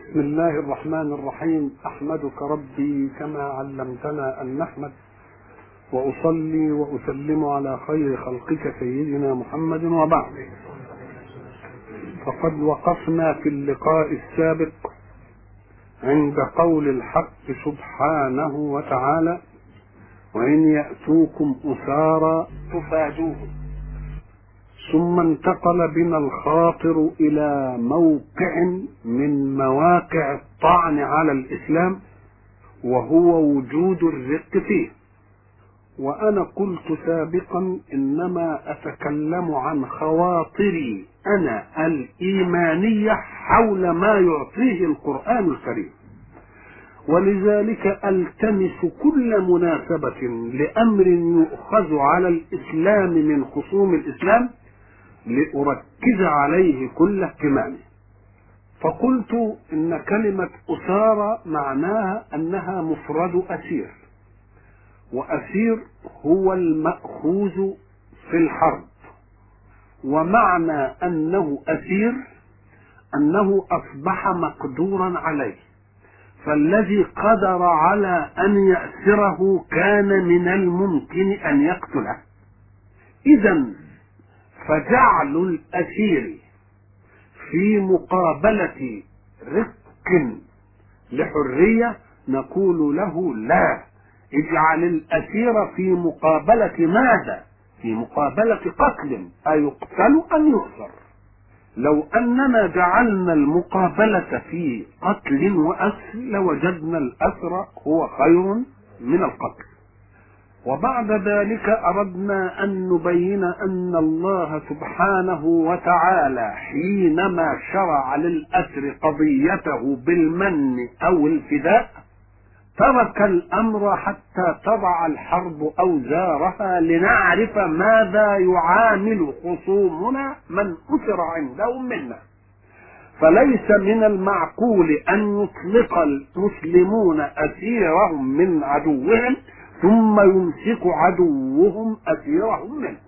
بسم الله الرحمن الرحيم. أحمدك ربي كما علمتنا أن نحمد، وأصلي وأسلم على خير خلقك سيدنا محمد، وبعد. فقد وقفنا في اللقاء السابق عند قول الحق سبحانه وتعالى: وإن يأتوكم أسارى تفادوهم. ثم انتقل بنا الخاطر إلى موقع من مواقع الطعن على الإسلام، وهو وجود الرق فيه. وأنا قلت سابقا إنما أتكلم عن خواطري أنا الإيمانية حول ما يعطيه القرآن الكريم، ولذلك ألتمس كل مناسبة لأمر يؤخذ على الإسلام من خصوم الإسلام لأركز عليه كل اهتمامي. فقلت إن كلمة أسارى معناها أنها مفرد أسير، وأسير هو المأخوذ في الحرب، ومعنى أنه أسير أنه أصبح مقدورا عليه، فالذي قدر على أن يأسره كان من الممكن أن يقتله. إذن فجعل الأسير في مقابلة رق لحرية نقول له لا، اجعل الأسير في مقابلة ماذا؟ في مقابلة قتل، أيقتل أم يؤسر. لو أننا جعلنا المقابلة في قتل وأسر لوجدنا الأسر هو خير من القتل. وبعد ذلك أردنا أن نبين أن الله سبحانه وتعالى حينما شرع للأسر قضيته بالمن أو الفداء ترك الأمر حتى تضع الحرب أوزارها، لنعرف ماذا يعامل خصومنا من أسر عندهم منا. فليس من المعقول أن يطلق المسلمون أسيرهم من عدوهم ثم يمسك عدوهم أسيرهم منه.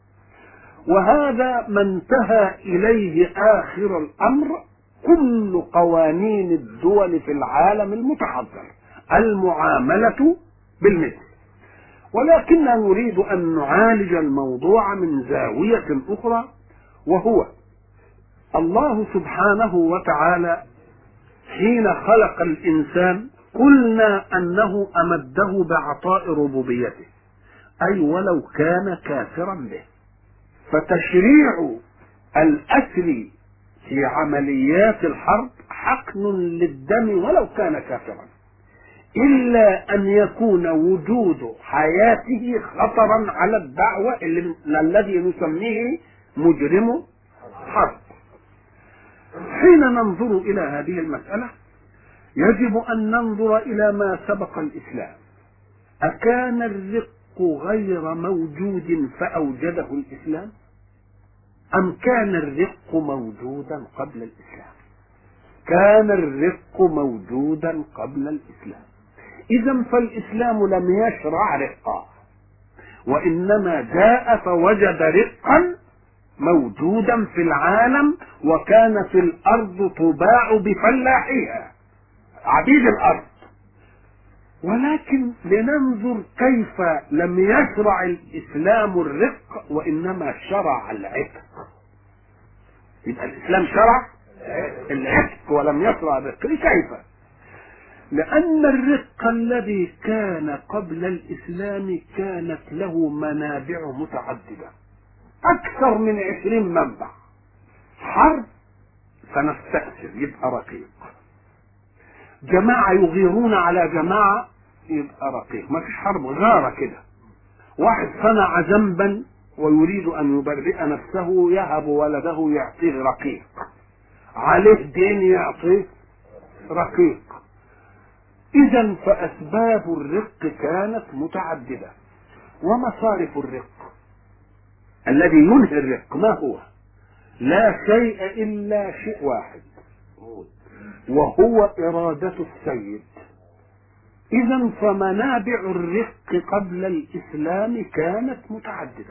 وهذا ما انتهى إليه آخر الأمر كل قوانين الدول في العالم المتحضر، المعاملة بالمثل. ولكننا نريد أن نعالج الموضوع من زاوية أخرى، وهو الله سبحانه وتعالى حين خلق الإنسان قلنا أنه أمده بعطاء ربوبيته، أي ولو كان كافرا به. فتشريع الأسر في عمليات الحرب حقن للدم ولو كان كافرا، إلا أن يكون وجود حياته خطرا على الدعوة الذي نسميه مجرم حرب. حين ننظر إلى هذه المسألة يجب أن ننظر إلى ما سبق الإسلام. أكان الرق غير موجود فأوجده الإسلام، أم كان الرق موجودا قبل الإسلام؟ كان الرق موجودا قبل الإسلام. إذن فالإسلام لم يشرع رقا، وإنما جاء فوجد رقا موجودا في العالم، وكان في الأرض تباع بفلاحيها عبيد الأرض. ولكن لننظر كيف لم يشرع الإسلام الرق وإنما شرع العتق. يبقى الإسلام شرع العتق ولم يشرع الرق. كيف؟ لأن الرق الذي كان قبل الإسلام كانت له منابع متعددة، أكثر من 20 منبع. حرب فنستأسر يبقى رقيق، جماعة يغيرون على جماعة يبقى رقيق، ما فيش حرب غارة كده. واحد صنع ذنبا ويريد أن يبرئ نفسه يهب ولده يعطيه رقيق، عليه دين يعطيه رقيق. إذن فأسباب الرق كانت متعددة. ومصارف الرق الذي ينهي الرق ما هو؟ لا شيء إلا شيء واحد، وهو إرادة السيد. إذن فمنابع الرق قبل الإسلام كانت متعددة،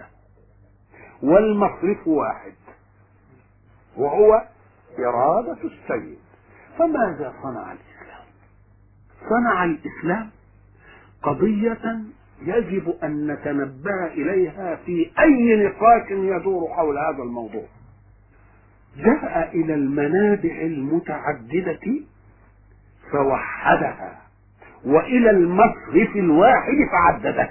والمصرف واحد وهو إرادة السيد. فماذا صنع الإسلام؟ صنع الإسلام قضية يجب أن نتنبه إليها في أي نقاش يدور حول هذا الموضوع. جاء إلى المنابع المتعددة فوحدها، وإلى المصرف الواحد فعدده.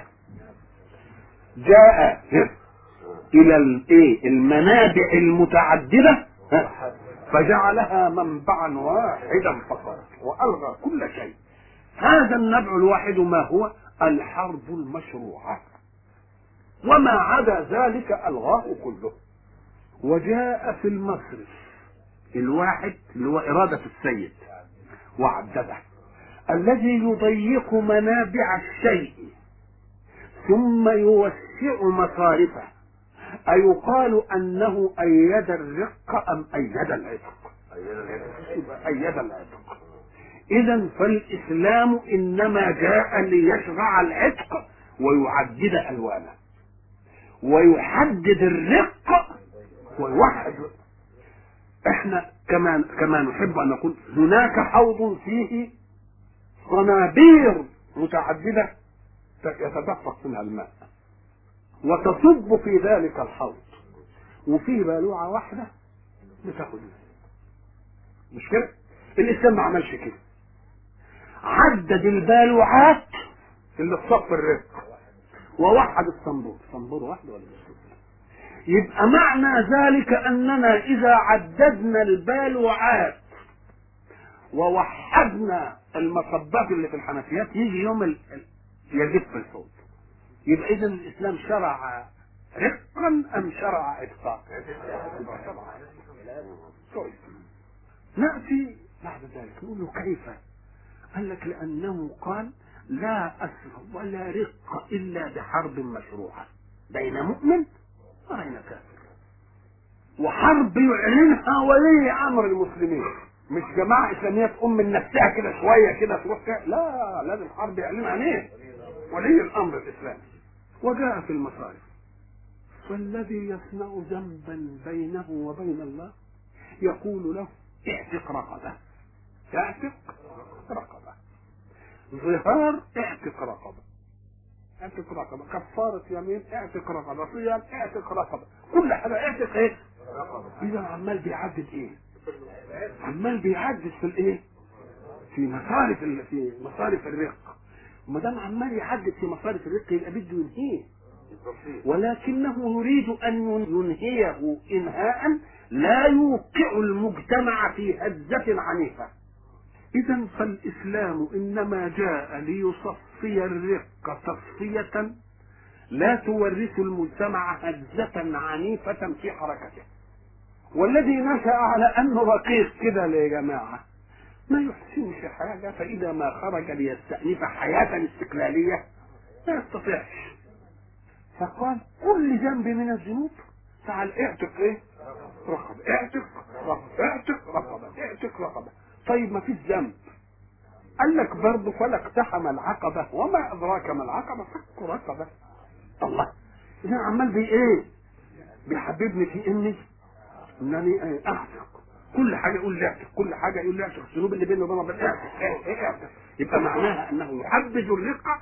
جاء إلى المنابع المتعددة فجعلها منبعا واحدا فقط وألغى كل شيء. هذا النبع الواحد ما هو؟ الحرب المشروعة، وما عدا ذلك ألغاه كله. وجاء في المصرف الواحد اللي هو إرادة السيد وعدده، الذي يضيق منابع الشيء ثم يوسع مصارفه. أيقال أنه أيد الرق أم أيد العتق؟ أيد العتق. إذا فالإسلام إنما جاء ليشرع العتق ويعدد ألوانه ويحدد الرق ويوحد. احنا كما نحب أن نقول هناك حوض فيه صنابير متعددة يتدفق منها الماء وتصب في ذلك الحوض، وفيه بالوعة واحدة بتاخد مش كده؟ الإسلام ما عملش كده، عدد البالوعات اللي في صف الرق ووحد الصنبور. صنبور واحد ولا صنبور؟ يبقى معنى ذلك أننا إذا عددنا البالوعات ووحدنا المصبات اللي في الحنفيات يجي يوم يجف الحوض. يبقى إذا الإسلام شرع رقا أم شرع عتقا؟ نأتي بعد ذلك نقول له كيف؟ قال لك لأنه قال لا أسر ولا رق إلا بحرب مشروعة بين مؤمن وبين كافر، وحرب يعلنها ولي أمر المسلمين، مش جماعة إسلامية تقوم من نفسها كده شوية كده تروح كده، لا، لازم حرب يعلنها ليه؟ ولي الأمر الإسلامي. وجاء في المصارف والذي يصنع ذنبا بينه وبين الله يقول له اعتق رقبة، اعتق رقبة، ظهار اعتق رقبة، اعتق رقبة، كفارة يمين اعتق رقبة، صيام اعتق رقبة، كل حاجة اعتق ايه؟ إذا عمال بيعدد ايه؟ عمال بيعدد في الايه؟ في مصارف الرق. وما دام عمال يعدد في مصارف الرق يبقى بده ينهيه، ولكنه يريد ان ينهيه انهاء لا يوقع المجتمع في هزة عنيفة. إذا فالإسلام إنما جاء ليصفي الرق تصفية لا تورث المجتمع هزة عنيفة في حركته. والذي نشأ على أنه رقيق كده يا جماعة ما يحسنش حاجة، فإذا ما خرج ليستأنف حياة استقلالية لا يستطيعش. فقال كل ذنب من الذنوب تعال اعتق ايه؟ رقبة، اعتق رقبة، اعتق رقبة، اعتق رقبة. طيب ما فيش ذنب. قال لك برضه فلا اقتحم العقبة وما أدراك ما العقبة، فك رقبة. الله، إذا عمال ايه؟ بيحببني في انني اعتق. كل حاجة يقول لي اعتق، كل حاجة يقول لي اعتق، الذنوب اللي بينه وبين ربنا اعتق اعتق. يبقى معناها انه يحبذ الرقة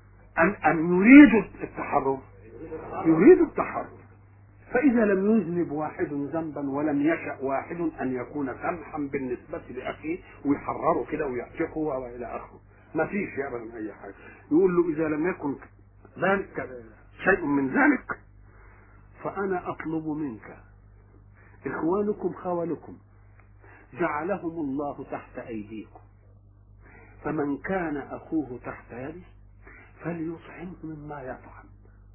أن يريد التحرر، يريد التحرر. فإذا لم يذنب واحد ذنبا ولم يشأ واحد أن يكون سمحا بالنسبة لأخيه ويحرره كده ويعتقه وإلى آخره، ما فيش أبدا أي حاجة. يقول له إذا لم يكن ذلك شيء من ذلك فأنا أطلب منك إخوانكم خولكم جعلهم الله تحت أيديكم، فمن كان أخوه تحت يده فليطعمه مما يطعم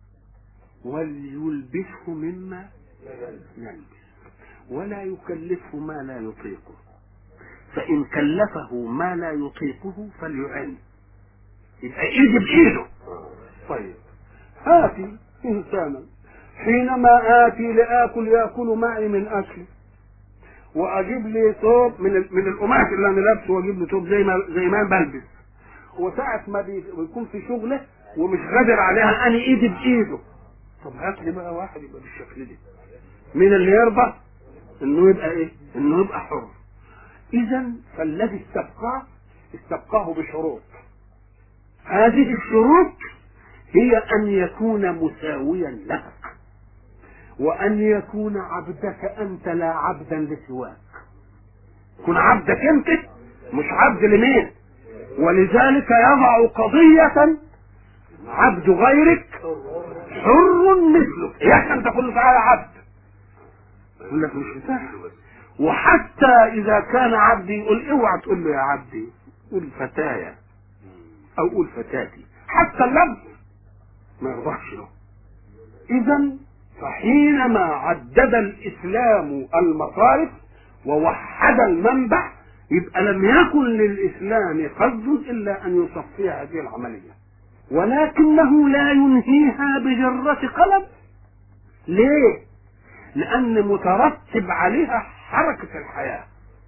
وليلبسه مما يلبس ولا يكلفه ما لا يطيقه، فإن كلفه ما لا يطيقه فليعن، يبقى ايدي بايده. طيب آتي إنسانا حينما آتي لآكل يأكل معي من أكلي، وأجيب لي ثوب من القماش اللي أنا لابسه، وأجيب لي ثوب زي ما بلبس، وساعة ما بيكون في شغله ومش قادر عليها أنا إيدي بإيده. طب هات لي بقى واحد يبقى بالشكل ده، مين اللي يرضى إنه يبقى إيه؟ إنه يبقى حر. إذا فالذي استبقاه بشروط. هذه الشروط هي أن يكون مساويا لك، وأن يكون عبدك أنت لا عبدا لسواك. كن عبدك أنت مش عبد لمين. ولذلك يضع قضية عبد غيرك حر مثلك. يا أنت تقول تعالى عبد، يقول لك مش مساحة. وحتى إذا كان عبدي يقول اوعى تقول له يا عبدي، قول فتايا أو قول فتاتي، حتى اللفظ ما يرضحش له. إذا فحينما عدد الإسلام المصارف ووحد المنبع، يبقى لم يكن للإسلام قصد إلا أن يصفي هذه العملية، ولكنه لا ينهيها بجرة قلم. ليه؟ لأن مترتب عليها حركة الحياة،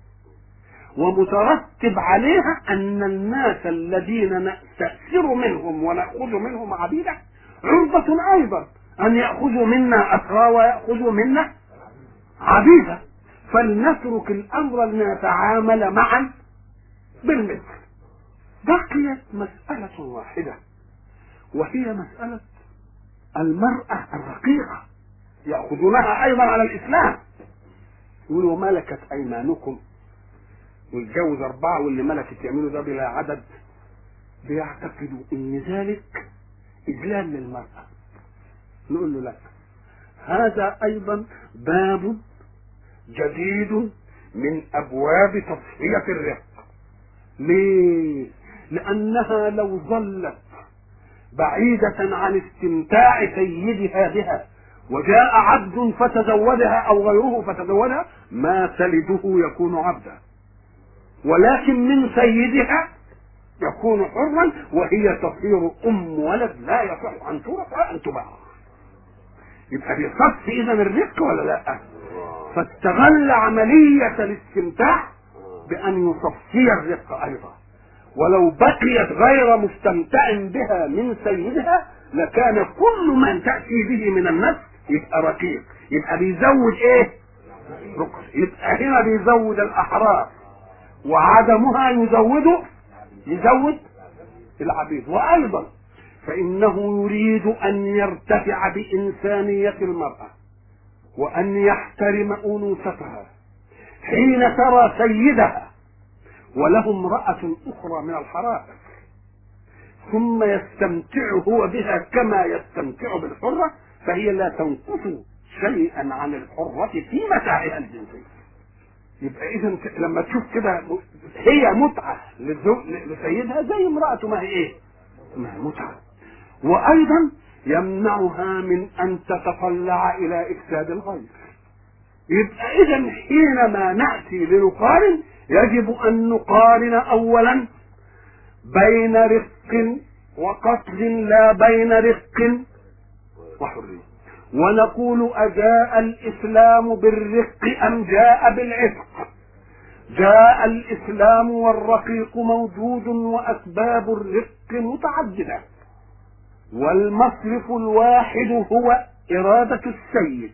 ومترتب عليها أن الناس الذين نستأثر منهم ونأخذ منهم عبيدا عرضة أيضا أن يأخذوا منا أسرى ويأخذوا منا عبيدا، فلنترك الأمر لنتعامل معا بالمثل. بقيت مسألة واحدة، وهي مسألة المرأة الرقيقة، يأخذونها أيضا على الإسلام. يقولوا ملكت أيمانكم، والجوز 4 واللي ملكت يعملوا ده بلا عدد. بيعتقدوا ان ذلك اذلال للمرأة. نقول له لا، هذا ايضا باب جديد من ابواب تصفية الرق. ليه؟ لانها لو ظلت بعيدة عن استمتاع سيدها بها وجاء عبد فتزوجها او غيره فتزوجها، ما تلده يكون عبدا، ولكن من سيدها يكون حرا، وهي تصير ولد لا يصح ان تورث ولا ان تباع. يبقى بيصف اذا الرق ولا لا؟ فاستغل عملية الاستمتاع بان يصفي الرق ايضا، ولو بقيت غير مستمتع بها من سيدها لكان كل من تأتي به من النفس يبقى رقيق. يبقى بيزود ايه؟ رقص. يبقى هنا بيزود الاحرار، وعدمها يزود العبيد. وايضا فانه يريد ان يرتفع بانسانية المرأة وان يحترم انوثتها حين ترى سيدها وله امرأة اخرى من الحرائر، ثم يستمتع هو بها كما يستمتع بالحرة، فهي لا تنقص شيئا عن الحرة في متاعها الجنسية. يبقى اذا لما تشوف كده هي متعة لسيدها زي امرأته ما هي ايه؟ ما هي متعة. وايضا يمنعها من ان تتطلع الى افساد الغير. يبقى اذا حينما نأتي لنقارن يجب ان نقارن اولا بين رق وقتل لا بين رق وحرية، ونقول أجاء الإسلام بالرق أم جاء بالعتق؟ جاء الإسلام والرقيق موجود وأسباب الرق متعددة، والمصرف الواحد هو إرادة السيد،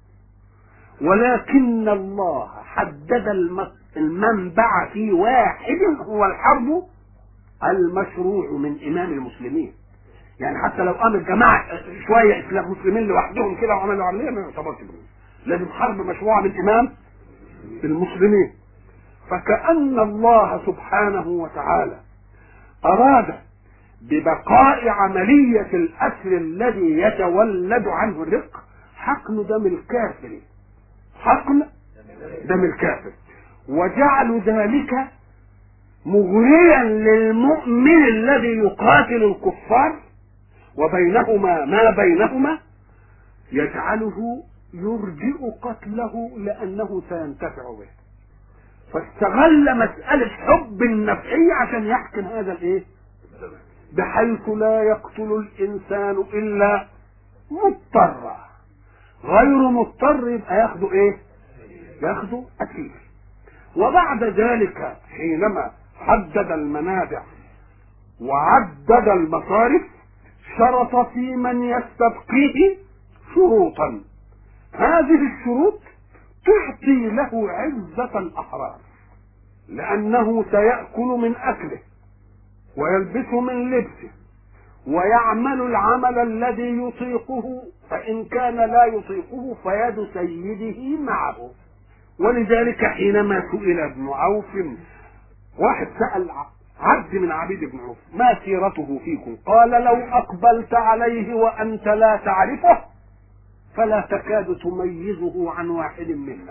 ولكن الله حدد المنبع في واحد هو الحرب المشروع من إمام المسلمين. يعني حتى لو قام الجماعة شوية إسلام مسلمين لوحدهم كده وعملوا عملية ما يعتبرش منهم، لازم حرب مشروعة من إمام المسلمين. فكأن الله سبحانه وتعالى أراد ببقاء عملية الأسر الذي يتولد عنه الرق حقن دم الكافر، حقن دم الكافر، وجعل ذلك مغريا للمؤمن الذي يقاتل الكفار وبينهما ما بينهما، يجعله يرجئ قتله لأنه سينتفع به. فاستغل مسألة حب النفعية عشان يحكم هذا الايه؟ بحيث لا يقتل الإنسان إلا مضطر، غير مضطر يبقى ياخده ايه؟ ياخده أسير. وبعد ذلك حينما حدد المنابع وعدد المصارف شرط في من يستبقيه شروطا، هذه الشروط تعطي له عزة الأحرار. لأنه سيأكل من أكله ويلبس من لبسه ويعمل العمل الذي يطيقه، فإن كان لا يطيقه فيد سيده معه. ولذلك حينما سئل ابن عوف، واحد سأل عبد من عبيد ابن عوف ما سيرته فيكم؟ قال لو أقبلت عليه وأنت لا تعرفه فلا تكاد تميزه عن واحد منا.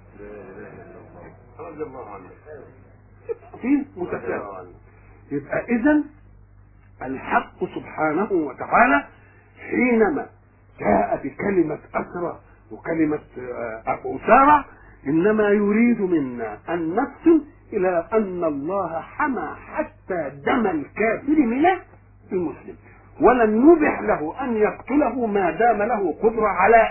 في متكامل. يبقى إذن الحق سبحانه وتعالى حينما جاء بكلمة أسرى وكلمة أسارى إنما يريد منا أن نصل إلى أن الله حمى حتى دم الكافر من المسلم، ولن نبح له أن يقتله ما دام له قدرة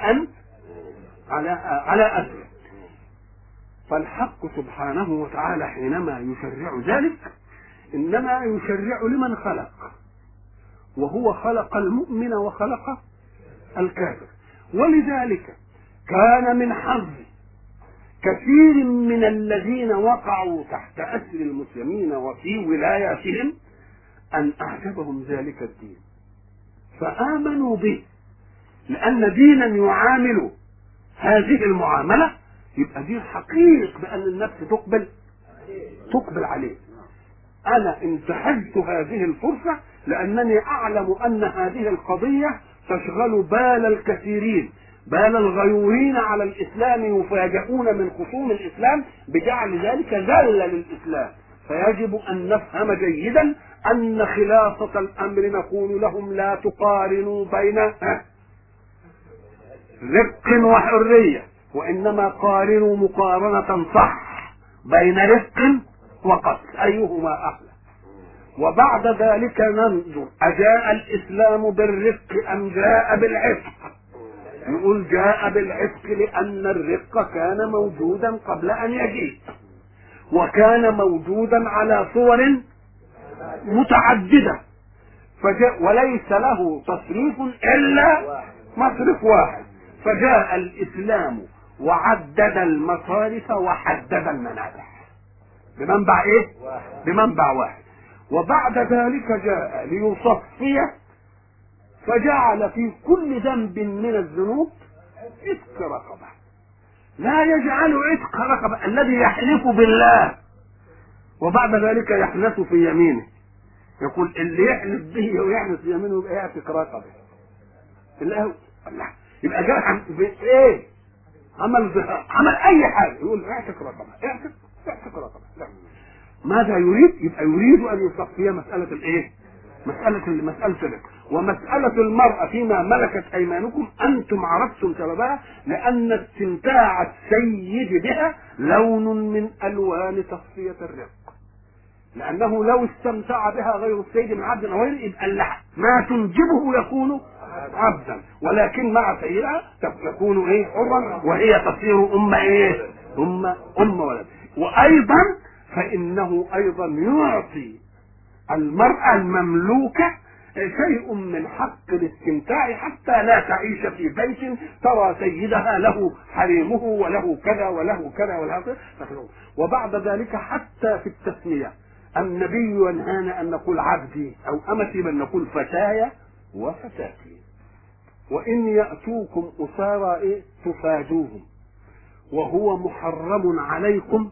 على أسره. فالحق سبحانه وتعالى حينما يشرع ذلك إنما يشرع لمن خلق، وهو خلق المؤمن وخلق الكافر. ولذلك كان من حظ كثير من الذين وقعوا تحت أسر المسلمين وفي ولاياتهم أن أعجبهم ذلك الدين فآمنوا به، لأن دينا يعامل هذه المعاملة يبقى دين حقيق بأن النفس تقبل عليه. أنا انتهزت هذه الفرصة لأنني أعلم أن هذه القضية تشغل بال الكثيرين، بال الغيورين على الإسلام، يفاجئون من خصوم الإسلام بجعل ذلك ذلة للإسلام. فيجب أن نفهم جيدا أن خلاصة الأمر نقول لهم لا تقارنوا بين رق وحرية، وإنما قارنوا مقارنة صح بين رق وقتل أيهما أحلى. وبعد ذلك ننظر أجاء الإسلام بالرق أم جاء بالعتق؟ يقول جاء بالعتق لأن الرق كان موجودا قبل أن يجيء، وكان موجودا على صور متعددة، وليس له تصريف إلا مصرف واحد، فجاء الإسلام وعدد المصارف وحدد المنابع بمنبع إيه؟ بمنبع واحد. وبعد ذلك جاء ليصفي فجعل في كل ذنب من الذنوب عتق رقبة. لا يجعل عتق رقبة الذي يحلف بالله وبعد ذلك يحنث في يمينه، يقول اللي يحلف به ويحنث في يمينه يبقى يعتق رقبة. الله يبقى جاء ايه؟ عمل اي حاجه يقول اعتق رقبة، اعتق رقبة. لا. ماذا يريد؟ يبقى يريد ان يصفي مسألة الايه؟ مسألة الرق. ومسألة المرأة فيما ملكت ايمانكم انتم عرفتم سببها، لان استمتاع السيد بها لون من الوان تصفية الرق، لانه لو استمتع بها غير السيد من عبد او غيره يبقى ما تنجبه يكون عبدا، ولكن مع سيدها تكون ايه؟ حرا، وهي تصير ايه؟ ام ولد. وايضا فانه ايضا يعطي المرأة المملوكة شيء من حق الاستمتاع حتى لا تعيش في بيت ترى سيدها له حريمه وله كذا وله كذا وله كذا. وبعد ذلك حتى في التسمية النبي ينهانا ان نقول عبدي او امتي، بل نقول فتاي وفتاتي. وان ياتوكم اسارى ايه؟ تفادوهم وهو محرم عليكم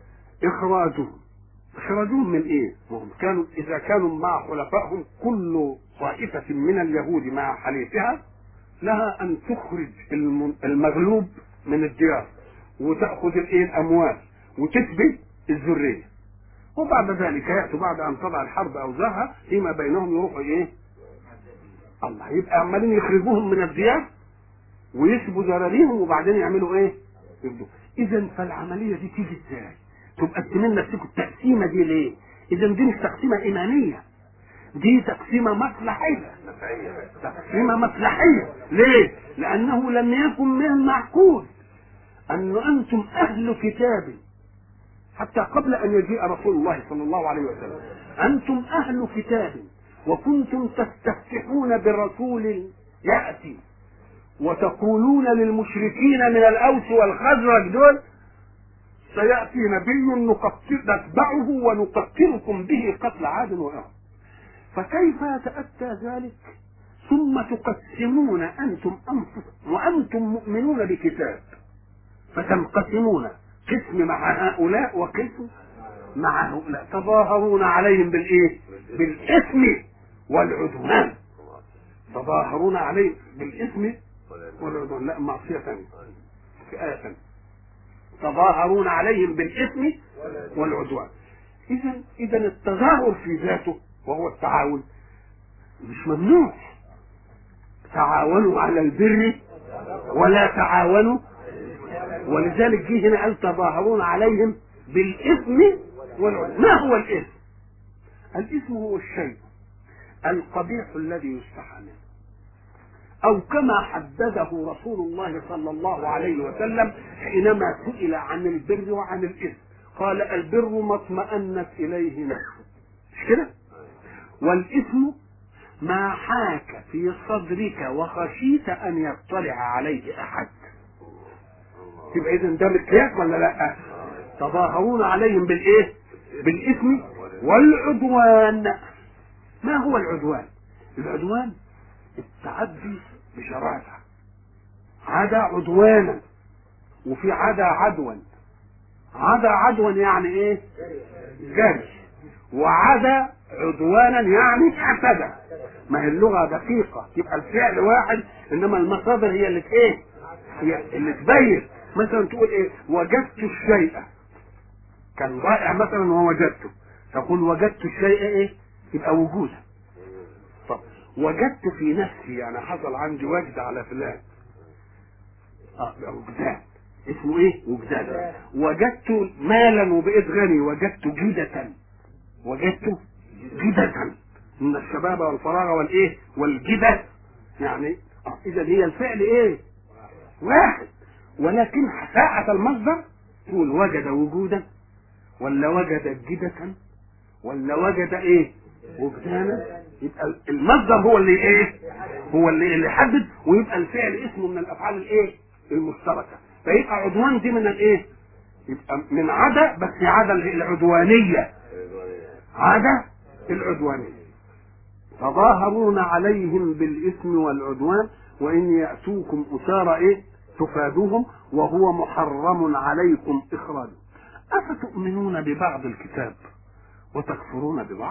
اخراجهم. اخراجهم من ايه؟ وهم كانوا اذا كانوا مع خلفائهم كل طائفة من اليهود مع حليفها لها ان تخرج المغلوب من الديار وتأخذ الايه؟ الاموال وتثبت الذرية، وبعد ذلك يأتوا بعد ان تضع الحرب اوزارها فيما بينهم يروحوا ايه؟ الله، يبقى عمالين يخرجوهم من الديار ويسبوا ذراريهم وبعدين يعملوا ايه؟ يبدو. اذا فالعملية دي تيجي ازاي؟ تبقى تمين نفسكم التقسيمة دي ليه؟ اذا دي مش تقسيمة ايمانية، دي تقسيمة مصلحية. تقسيمة مصلحية ليه؟ لانه لم يكن من المعقول ان انتم اهل كتاب حتى قبل ان يجيء رسول الله صلى الله عليه وسلم، انتم اهل كتاب وكنتم تستفتحون برسول يأتي وتقولون للمشركين من الأوس والخزرج دول سيأتي نبي نتبعه ونقتلكم به قتل عاد وإرم. فكيف يتأتى ذلك ثم تقسمون أنتم أنفسكم وأنتم مؤمنون بكتاب، فتنقسمون قسم مع هؤلاء وقسم مع هؤلاء، تظاهرون عليهم بالإيه؟ بالإثم والعدوان. تظاهرون عليهم بالإثم والعدوان، لا معصية ثانية في آية ثانية، تظاهرون عليهم بالإثم والعدوان. إذا التظاهر في ذاته وهو التعاون مش ممنوع. تعاونوا على البر ولا تعاونوا، ولذلك جه هنا قال تظاهرون عليهم بالإثم والعدوان. ما هو الإثم؟ الإثم هو الشيء القبيح الذي يستحى منه، أو كما حدده رسول الله صلى الله عليه وسلم حينما سئل عن البر وعن الإثم، قال البر ما اطمأنت إليه نفسه، مش كده؟ والإثم ما حاك في صدرك وخشيت أن يطلع عليه أحد. يبقى إذن ده مقياس ولا لا؟ تظاهرون عليهم بالإيه؟ بالإثم والعدوان. ما هو العدوان؟ العدوان التعدي بشراسة، عدا عدوانا وفي عدا عدوا. عدا عدوا يعني ايه؟ جري. وعدا عدوانا يعني اعتدى. ما هي اللغة دقيقة، يبقى الفعل واحد انما المصادر هي اللي ايه؟ هي اللي تبين. مثلا تقول ايه؟ وجدت الشيء، كان ضائع مثلا ووجدته، تقول وجدت الشيء ايه؟ يبقى وجودا. طب وجدت في نفسي يعني حصل عندي وجد على فلان، وجدان، اسمه ايه؟ وجدان. وجدت مالا وبقيت غني، وجدت جدة. وجدت جدة من الشباب والفراغ والايه والجدة، يعني اذا هي الفعل ايه؟ واحد، ولكن ساعة المصدر تقول وجد وجودا ولا وجد جدة ولا وجد ايه؟ وجدانا. يبقى المصدر هو اللي ايه؟ هو اللي يحدد، ويبقى الفعل اسمه من الافعال الايه؟ المشتركه. فيبقى عدوان دي من الايه؟ يبقى من عدا، بس عدا العدوانيه، عدا العدوانيه. تظاهرون عليهم بالاثم والعدوان وان ياتوكم اسارى ايه؟ تفادوهم وهو محرم عليكم اخراجهم. افتؤمنون ببعض الكتاب وتكفرون ببعض؟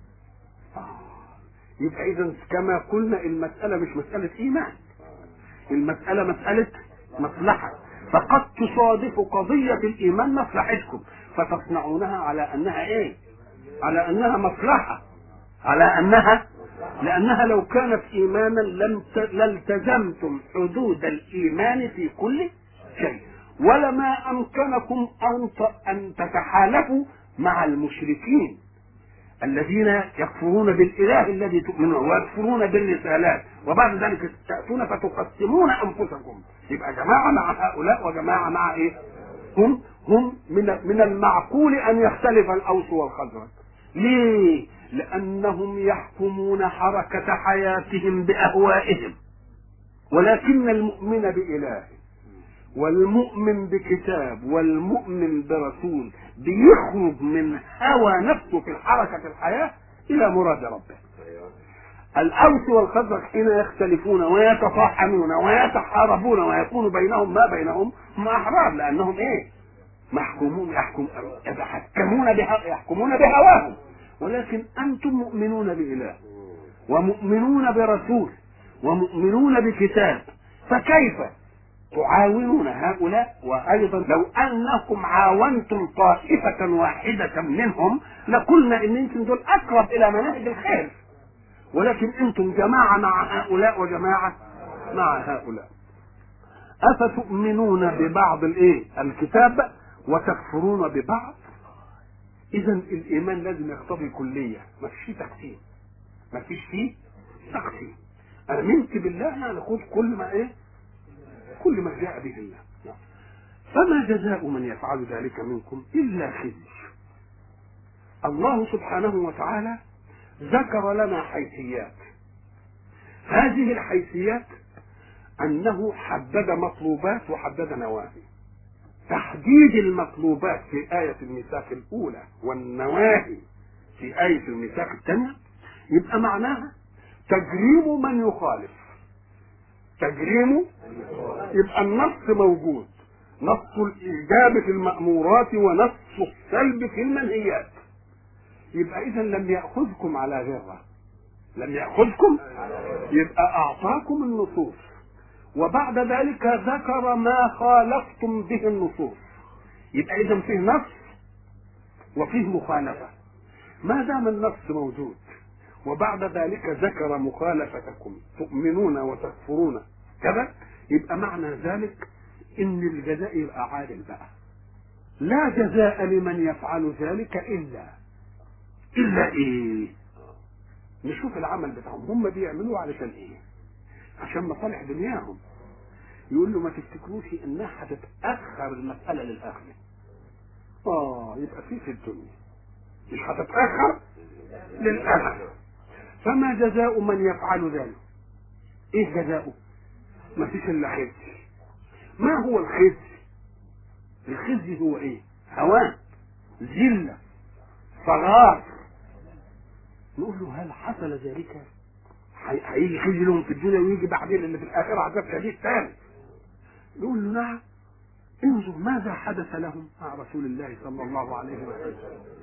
يبقى اذا كما قلنا المسألة مش مسألة ايمان، المسألة مسألة مصلحة، فقد تصادف قضية الايمان مصلحتكم فتصنعونها على انها ايه؟ على انها مصلحة، على انها، لانها لو كانت ايمانا لالتزمتم حدود الايمان في كل شيء، ولما امكنكم ان تتحالفوا مع المشركين الذين يكفرون بالإله الذي تؤمنون ويكفرون بالرسالات، وبعد ذلك تأتون فتقسمون أنفسكم. يبقى جماعة مع هؤلاء وجماعة مع إيه؟ هم من المعقول أن يختلف الأوس والخزرج. ليه؟ لأنهم يحكمون حركة حياتهم بأهوائهم، ولكن المؤمن بإله والمؤمن بكتاب والمؤمن برسول بيخرج من هوى نفسه في حركة الحياة إلى مراد ربه. الأوس والخزرج حين يختلفون ويتطاحنون ويتحاربون ويكون بينهم ما بينهم هم أحرار، لأنهم إيه؟ يحكمون بهواهم. ولكن أنتم مؤمنون بإله ومؤمنون برسول ومؤمنون بكتاب، فكيف تعاونون هؤلاء؟ وأيضا لو أنكم عاونتم طائفة واحدة منهم لقلنا إن أنتم دول أقرب إلى مناهج الخير، ولكن أنتم جماعة مع هؤلاء وجماعة مع هؤلاء. أفتؤمنون ببعض الإيه؟ الكتاب وتكفرون ببعض. إذا الإيمان لازم يقتضي كلية، ما فيش تقسيم، ما فيش فيه تقسيم. آمنت بالله يعني خذ كل ما إيه؟ كل ما جاء به الله. فما جزاء من يفعل ذلك منكم إلا خزي. الله سبحانه وتعالى ذكر لنا حيثيات، هذه الحيثيات أنه حدد مطلوبات وحدد نواهي. تحديد المطلوبات في آية الميثاق الأولى والنواهي في آية الميثاق الثانية، يبقى معناها تجريم من يخالف. تجريمه يبقى النص موجود، نص الإيجاب في المأمورات ونص السلب في المنهيات. يبقى إذا لم يأخذكم على غرة، لم يأخذكم، يبقى أعطاكم النصوص وبعد ذلك ذكر ما خالفتم به النصوص. يبقى إذا فيه نص وفيه مخالفة. ما دام النص موجود وبعد ذلك ذكر مخالفتكم تؤمنون وتكفرون كذا، يبقى معنى ذلك ان الجزاء يبقى عادل بقى. لا جزاء لمن يفعل ذلك الا ايه؟ نشوف العمل بتاعهم هم بيعملوه علشان ايه؟ عشان مصالح دنياهم. يقول له ما تفتكروش انها هتتاخر المساله للاخره. يبقى في الدنيا مش هتتاخر للاخره. فما جزاء من يفعل ذلك؟ ايه جزاؤه؟ ما فيش الا خزي. ما هو الخزي؟ الخزي هو ايه؟ هوان، ذله، صغار. نقول له هل حصل ذلك؟ هيجي خزي لهم في الدنيا ويجي بعدين اللي في الاخره عذاب شديد ثاني. نقول له نعم. انظر ماذا حدث لهم مع رسول الله صلى الله عليه وسلم.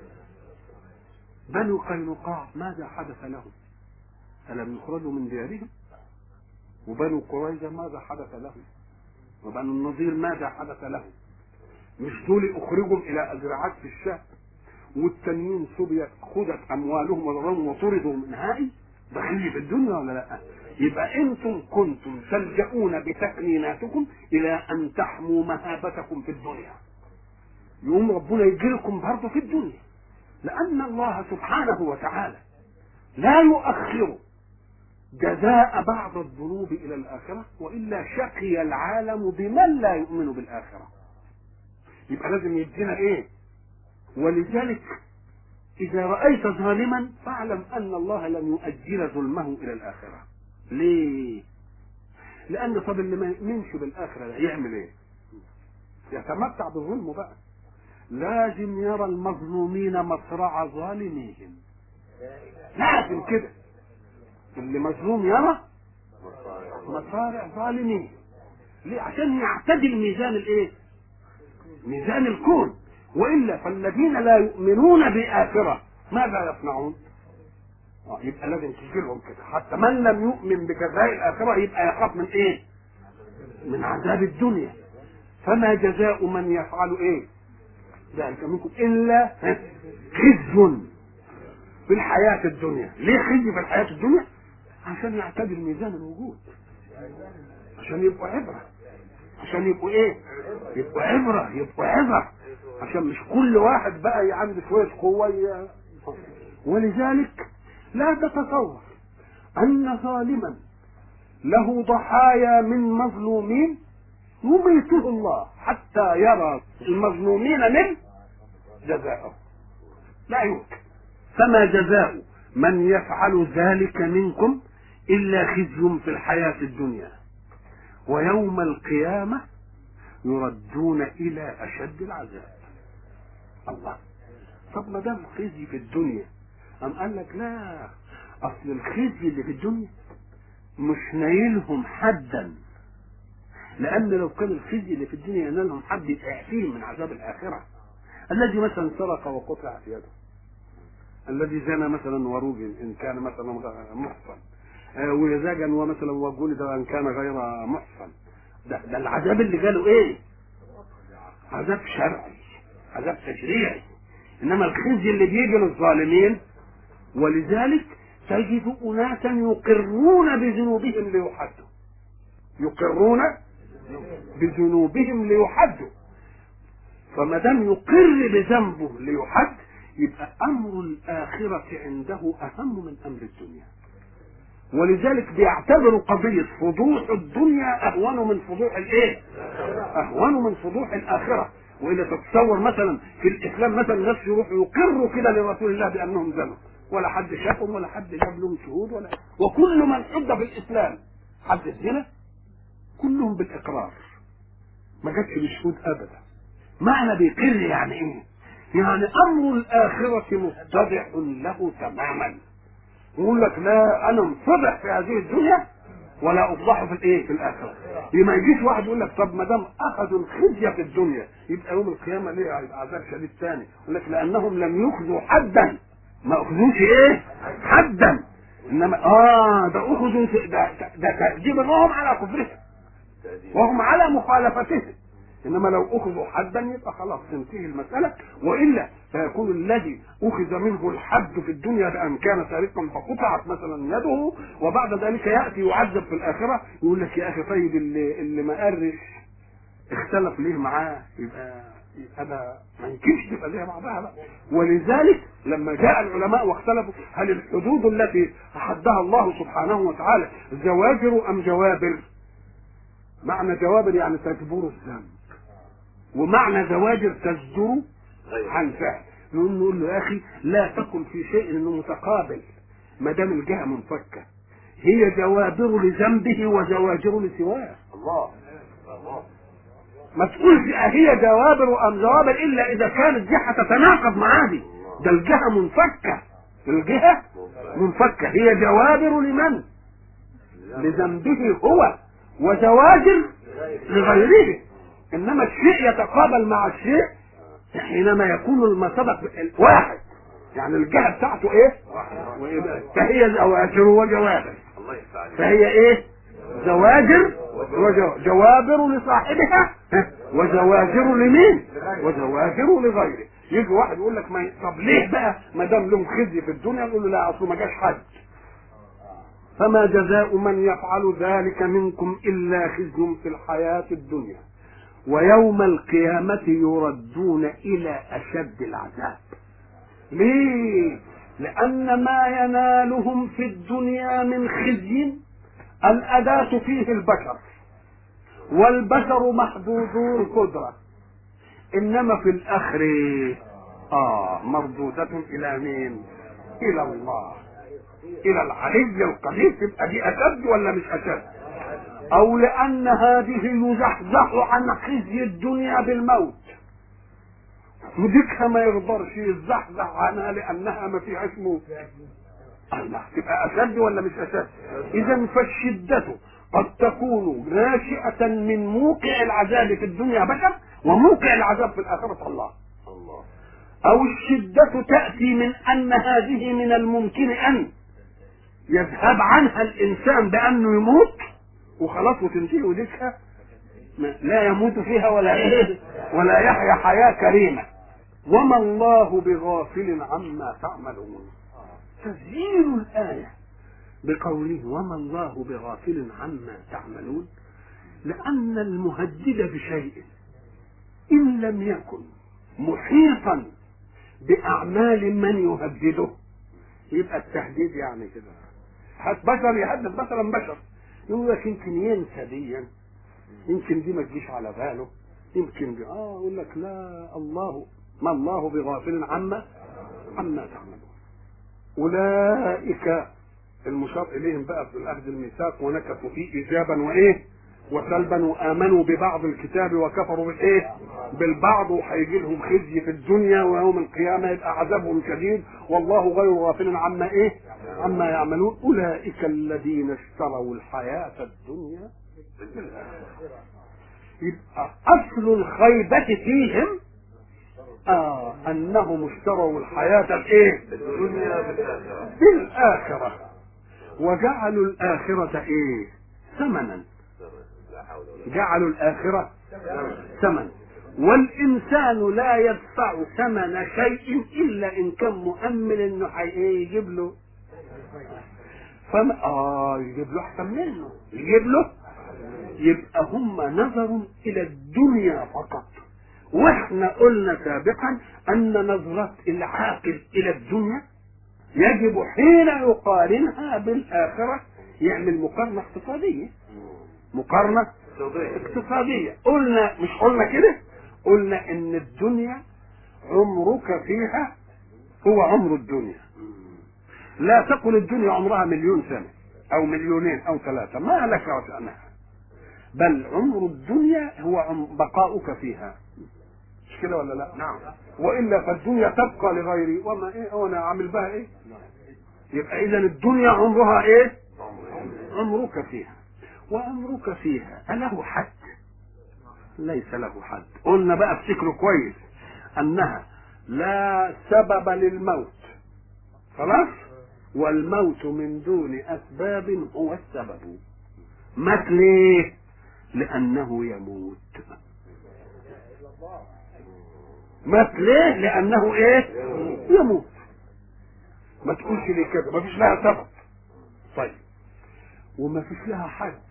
بنو قينقاع ماذا حدث لهم؟ ألم يخرجوا من ديارهم؟ وبنو قريظة ماذا حدث لهم؟ وبنو النضير ماذا حدث لهم؟ مش دول أخرجوا إلى أزرعات في الشام والتانيين سبيت خذت أموالهم وضرهم وطردوا من هائي؟ دخلوا في الدنيا ولا لا؟ يبقى أنتم كنتم تلجؤون بتكنيناتكم إلى أن تحموا مهابتكم في الدنيا. يوم ربنا يجيلكم برضه في الدنيا، لأن الله سبحانه وتعالى لا يؤخر جزاء بعض الذنوب إلى الآخرة، وإلا شقي العالم بمن لا يؤمن بالآخرة. يبقى لازم يدينا إيه؟ ولذلك إذا رأيت ظالما فاعلم أن الله لن يؤجل ظلمه إلى الآخرة. ليه؟ لأن طب اللي ما يؤمنش بالآخرة يعمل إيه؟ يتمتع بظلمه بقى. لازم يرى المظلومين مصرع ظالميهم، لازم كده. اللي مظلوم يرى مصارع ظالمين. ليه؟ عشان يعتدل ميزان الايه؟ ميزان الكون. والا فالذين لا يؤمنون بآخرة ماذا يصنعون؟ يبقى لازم تشغلهم كده. حتى من لم يؤمن بجزاء الآخرة يبقى يخاف من ايه؟ من عذاب الدنيا. فما جزاء من يفعل ايه ذلك منكم الا خزي في الحياة الدنيا. ليه خزي في الحياة الدنيا؟ عشان يعتدل ميزان الوجود، عشان يبقوا عبرة، عشان يبقوا ايه؟ يبقوا عبرة، يبقوا عبرة، عشان مش كل واحد بقى عنده شوية قوة. ولذلك لا تتصور ان ظالما له ضحايا من مظلومين يميته الله حتى يرى المظلومين من جزاءه. لا يمكن. فما جزاء من يفعل ذلك منكم إلا خزي في الحياة الدنيا ويوم القيامة يردون إلى أشد العذاب. الله. طب ما دام خزي في الدنيا، أم قال لك لا، أصل الخزي اللي في الدنيا مش نايلهم حدا، لأن لو كان الخزي اللي في الدنيا ينالهم حد يعفيهم من عذاب الآخرة. الذي مثلا سرق وقطع في يده، الذي زنى مثلا ورجل إن كان مثلا محصن، وزجا ومثلا وجلد ان كان غير محصن، ده العذاب اللي جاله ايه؟ عذاب شرعي، عذاب تشريعي. انما الخزي اللي بيجي للظالمين، ولذلك تجد اناسا يقرون بذنوبهم ليحدوا، يقرون بذنوبهم ليحدوا. فما دام يقر بذنبه ليحد يبقى امر الاخره عنده اهم من امر الدنيا. ولذلك بيعتبروا قضيه فضوح الدنيا اهون من فضوح الايه؟ اهون من فضوح الاخره. والا تتصور مثلا في الاسلام مثلا الناس يروحوا يقروا كده لرسول الله بانهم زنوا، ولا حد شافهم ولا حد جاب لهم شهود ولا، وكل من حد في الاسلام حد الزنا كلهم بالاقرار، ما جاتش بالشهود ابدا. معنى بيقر يعني ايه؟ يعني امر الاخرة متضح له تماما. يقول لك لا انا متضح في هذه الدنيا ولا افضح في الايه؟ في الاخرة. ما يجيش واحد يقول لك طب ما دام اخذوا الخزي في الدنيا يبقى يوم القيامة ليه هيبقى عذاب شديد ثاني؟ يقول لك لانهم لم يخذوا حدا، ما اخذوش ايه؟ حدا، انما ده اخذوا ده تأديب لهم على كفرهم وهم على مخالفتهم، انما لو اخذوا حدا يبقى خلاص تنتهي المساله، والا فيكون الذي اخذ منه الحد في الدنيا بان كان سارقا فقطعت مثلا يده وبعد ذلك ياتي يعذب في الاخره، يقول لك يا اخي طيب اللي ما قرش اختلف ليه معاه؟ يبقى هذا ما يمكنش تبقى زي بعضها بقى. ولذلك لما جاء العلماء واختلفوا هل الحدود التي احدها الله سبحانه وتعالى زواجر ام جوابر؟ معنى جوابر يعني تجبر الذنب، ومعنى زواجر تزجر عن فعل. نقول له يا اخي لا تكن في شيء انه متقابل ما دام الجهه منفكه، هي جوابر لذنبه وزواجر لسواه. الله ما تقولش هي جوابر ام جوابر الا اذا كانت جهه تتناقض مع هذه، ده الجهه منفكه، الجهه منفكه، هي جوابر لمن؟ لذنبه هو وزواجر لغيره. انما الشيء يتقابل مع الشيء حينما يكون المصدق واحد، يعني الجهه بتاعته ايه؟ فهي زواجر وجوابر، فهي ايه؟ زواجر جوابر لصاحبها وزواجر لمين؟ وزواجر لغيره. يجي واحد يقول لك طب ليه بقى ما دام لهم خزي في الدنيا؟ يقول له لا اصله ما جاش حد. فما جزاء من يفعل ذلك منكم إلا خزي في الحياة الدنيا ويوم القيامة يردون إلى أشد العذاب. ليه؟ لأن ما ينالهم في الدنيا من خزي الأداة فيه البشر، والبشر محدودو القدرة، إنما في الآخر مردودة إلى مين؟ إلى الله، الى العلي القدير. تبقى دي اشد ولا مش اشد؟ او لان هذه يزحزح عن خزي الدنيا بالموت، وديكها ما يقدرش يزحزح عنها لانها ما فيهاش موت. الله، تبقى اشد ولا مش اشد؟ اذا فالشدة قد تكون ناشئة من موقع العذاب في الدنيا بشر، وموقع العذاب في الاخرة الله. او الشدة تأتي من ان هذه من الممكن ان يذهب عنها الانسان بانه يموت وخلاص وتنتهي، وديكها لا يموت فيها ولا يحيا حياة كريمة. وما الله بغافل عما تعملون. تسجيل الآية بقوله وما الله بغافل عما تعملون، لأن المهدد بشيء إن لم يكن محيطا بأعمال من يهدده يبقى التهديد يعني كده. بشر يهدد مثلا بشر، يقول لك يمكن ينسى دي، يمكن دي ما تجيش على باله، يمكن دي يقول لك لا، الله ما الله بغافل عما تعملون. اولئك المشار اليهم بقى في الاخذ الميثاق ونكثوا فيه ايجابا وايه وسلبا، وامنوا ببعض الكتاب وكفروا بالايه بالبعض، وهيجي لهم خزي في الدنيا ويوم القيامه يبقى عذابهم شديد، والله غير غافل عما يعملون. اولئك الذين اشتروا الحياه الدنيا بالاخره. يبقى اصل الخيبه فيهم انهم اشتروا الحياه الايه الدنيا بالاخره وجعلوا الاخره ايه ثمنا، جعلوا الآخرة ثمن، والإنسان لا يدفع ثمن شيء إلا إن كان مؤمن إنه يجيب له يجيب له أحسن منه، يجيب له. يبقى هم نظروا إلى الدنيا فقط، وإحنا قلنا سابقا أن نظرة العاقل إلى الدنيا يجب حين يقارنها بالآخرة يعمل مقارنة اقتصادية، مقارنة اقتصادية. مش قلنا كده؟ قلنا ان الدنيا عمرك فيها هو عمر الدنيا. لا تقل الدنيا عمرها 1,000,000 سنة او 2,000,000 او 3، ما لك وشأنها، بل عمر الدنيا هو بقاؤك فيها. مش مش كده ولا لا؟ نعم. والا فالدنيا تبقى لغيري وما ايه وانا اعمل بها ايه؟ يبقى اذا الدنيا عمرها ايه؟ عمرك فيها. وعمرك فيها أله حد؟ ليس له حد. قلنا بقى افتكروا كويس انها لا سبب للموت، خلاص، والموت من دون اسباب هو السبب. مات ليه؟ لانه يموت. مات ليه؟ لانه ايه؟ يموت. ما تقولش ليه كده، ما فيش لها سبب. طيب، وما فيش لها حد،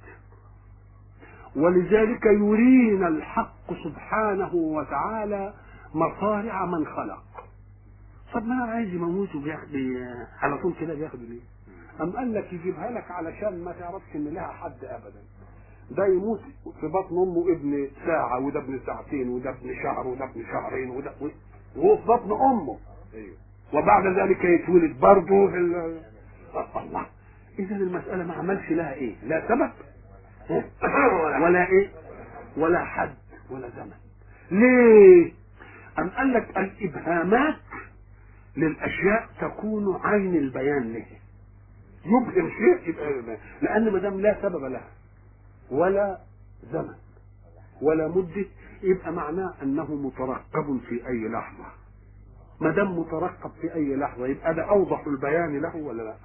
ولذلك يرينا الحق سبحانه وتعالى مصارع من خلق. طب ما عايز يموت وبياخد على طول كده، بياخد ليه؟ أم قال لك يجيبها لك علشان ما تعرفش ان لها حد ابدا. ده يموت في بطن امه ابن ساعه، وده ابن ساعتين، وده ابن شهر، وده ابن شهرين، وهو في بطن امه، وبعد ذلك يتولد برضه في الله. اذا المساله ما عملش لها ايه؟ لا سبب ولا ايه؟ ولا حد ولا زمن. ليه؟ أم قال لك الابهامات للاشياء تكون عين البيان له. يبهم شيء يبقى، لان ما دام لا سبب لها ولا زمن ولا مده، يبقى معناه انه مترقب في اي لحظه. ما دام مترقب في اي لحظه يبقى ده اوضح البيان له ولا لا؟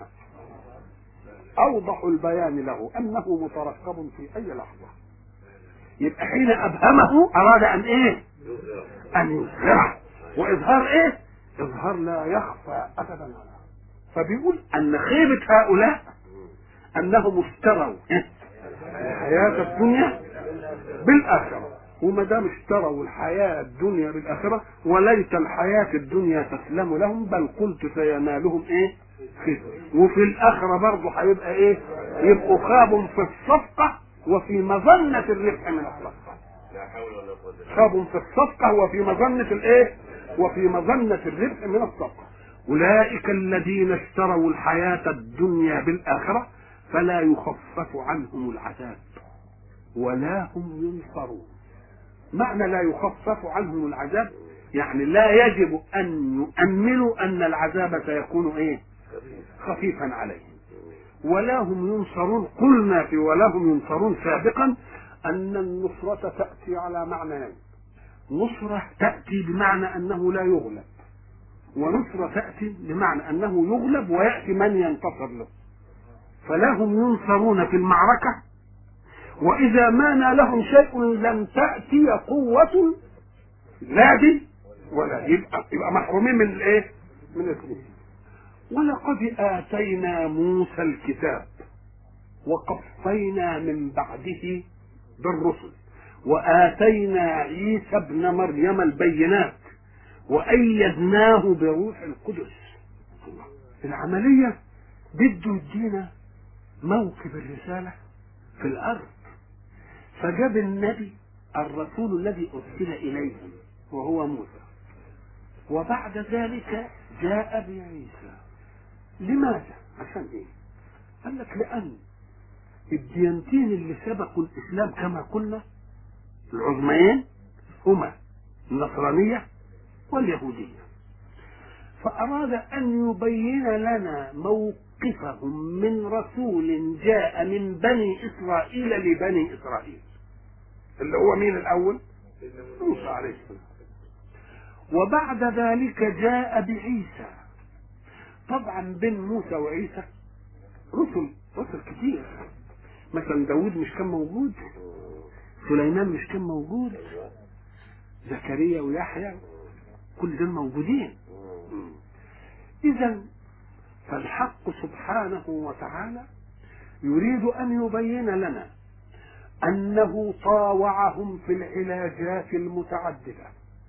اوضح البيان له انه مترقب في اي لحظه. يبقى حين ابهمه اراد ان ايه؟ ان يظهره. واظهار ايه؟ اظهار لا يخفى ابدا عنه. فبيقول ان خيبه هؤلاء انهم اشتروا الحياه الدنيا بالاخره. وما دام اشتروا الحياه الدنيا بالاخره، وليت الحياه الدنيا تسلم لهم، بل قلت سينالهم ايه؟ خير. وفي الاخره برضه هيبقى ايه؟ يبقوا خابوا في الصفقه وفي مظنه الربح من الصفقه. خابوا في الصفقه وفي مظنه الايه؟ وفي مظنه الربح من الصفقه. اولئك الذين اشتروا الحياه الدنيا بالاخره فلا يخفف عنهم العذاب ولا هم ينصرون. معنى لا يخفف عنهم العذاب يعني لا يجب ان يؤمنوا ان العذاب سيكون ايه؟ خفيفا عليهم. ولا هم ينصرون. قلنا في ولا هم ينصرون سابقا ان النصرة تأتي على معنيين. نصرة تأتي بمعنى انه لا يغلب، ونصرة تأتي بمعنى انه يغلب ويأتي من ينتصر له. فلا هم ينصرون في المعركة، واذا ما نالهم شيء لم تأتي قوة لا دي ولا يبقى محرومين من الايه؟ من الاسلوب. ولقد آتينا موسى الكتاب وقفينا من بعده بالرسل، وآتينا عيسى ابن مريم البينات وأيدناه بروح القدس. العملية بده يدينا موكب الرسالة في الأرض، فجاب النبي الرسول الذي أرسل إليهم وهو موسى، وبعد ذلك جاء بعيسى. لماذا؟ عشان ايه؟ قال لك لأن الديانتين اللي سبقوا الإسلام كما قلنا العظميين هما النصرانية واليهودية، فأراد أن يبين لنا موقفهم من رسول جاء من بني إسرائيل لبني إسرائيل، اللي هو مين الأول؟ موسى عليه السلام. وبعد ذلك جاء بعيسى. طبعا بين موسى وعيسى رسل كتير. مثلا داود مش كان موجود؟ سليمان مش كان موجود؟ زكريا ويحيى كل دول موجودين. إذا فالحق سبحانه وتعالى يريد أن يبين لنا أنه طاوعهم في العلاجات المتعددة،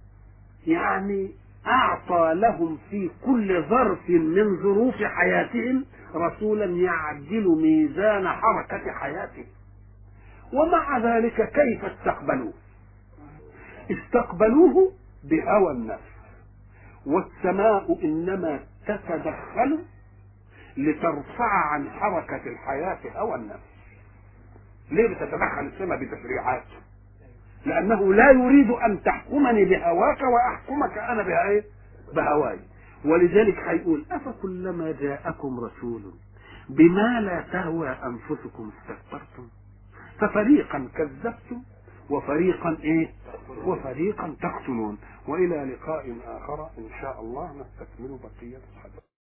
يعني أعطى لهم في كل ظرف من ظروف حياتهم رسولا يعدل ميزان حركة حياتهم. ومع ذلك كيف استقبلوه؟ استقبلوه بهوى النفس، والسماء إنما تتدخل لترفع عن حركة الحياة هوى النفس. ليه بتتدخل السماء بتشريعات؟ لأنه لا يريد أن تحكمني بهواك وأحكمك أنا بهواي. ولذلك هيقول أفكلما جاءكم رسول بما لا تهوى أنفسكم استكبرتم ففريقا كذبتم وفريقا تقتلون. وإلى لقاء آخر إن شاء الله نستكمل بقية الحديث.